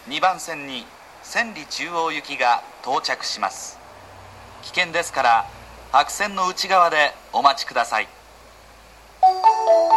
2番線に千里中央行きが到着します。危険ですから白線の内側でお待ちください。